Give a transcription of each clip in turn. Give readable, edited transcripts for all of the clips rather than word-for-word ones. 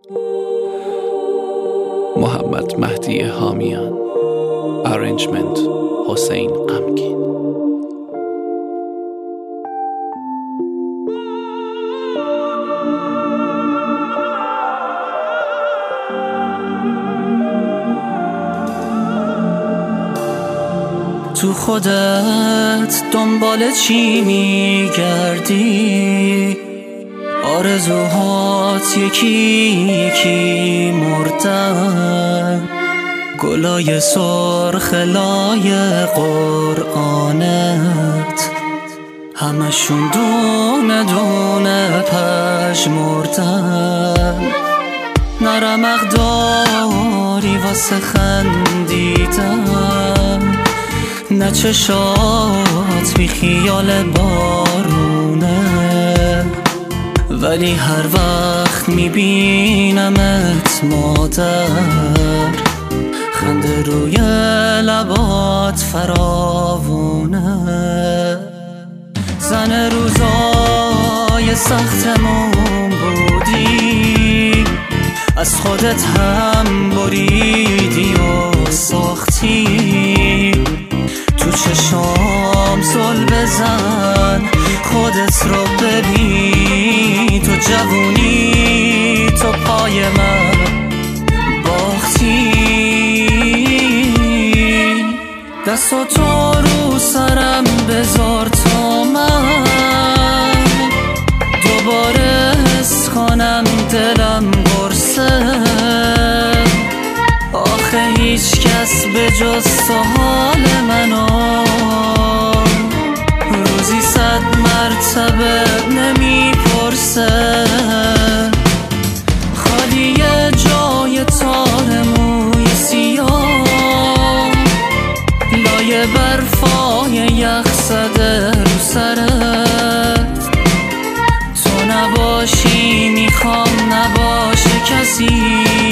محمد مهدی حامیان. Arrangement حسین غمگین. تو خودت دنبال چی میگردی؟ آرزوهات یکی یکی مردن، گلای سرخ لای قرآنت همشون دونه دونه پژمردن. نرمق داری واسه خندیدن، نه چشات بی خیال بارونه، ولی هر وقت میبینمت مادر، خنده روی لبات فراوونه. زن روزای سختمون بودی، از خودت هم بریدی و ساختی، تو چشام زل بزن خودت رو ببین، تو جوونی تو پای من باختی. دستاتو رو سرم بذار تا من دوباره حس کنم دلم قرصه. آخه هیچ کس به جز تو حال منو روزی 100 مرتبه نمیپرسه. خالیه جای تار موی سیاه، لایه برفای یخ زده رو سرت، تو نباشی میخوام نباشه کسی،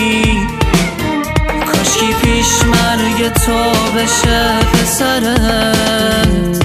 کاشکی پیش مرگ تو بشه پسرت.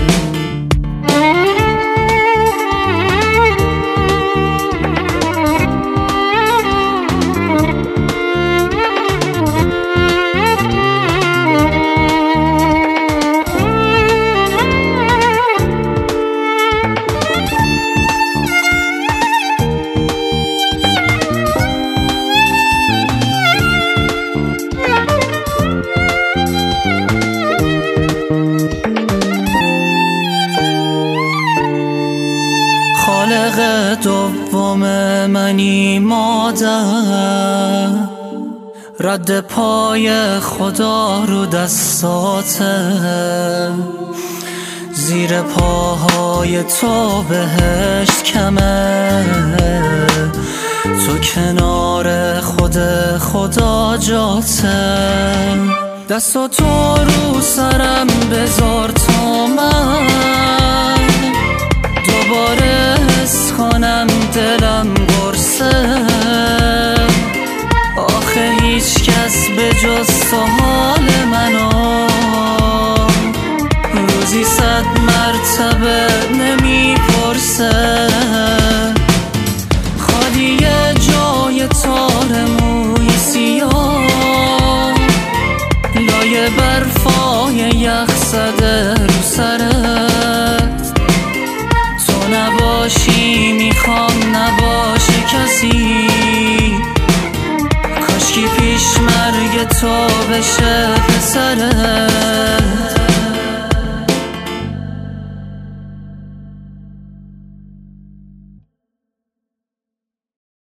خالق دوم منی مادر، رد پای خدا رو دستاته، زیر پاهای تو بهشت کمه، تو کنار خود خدا جاته. دستاتو رو سرم بذار تا من دوباره حس کنم دلم قرصه. آخه هیچ کس به جز تو حال منو روزی 100 مرتبه نمیپرسه. خالیه جای تار موی سیاه، لایه برفای یخ زده رو سرت، تو نباشی میخوام نباشه کسی، کاشکی پیش مرگ تو بشه پسرت.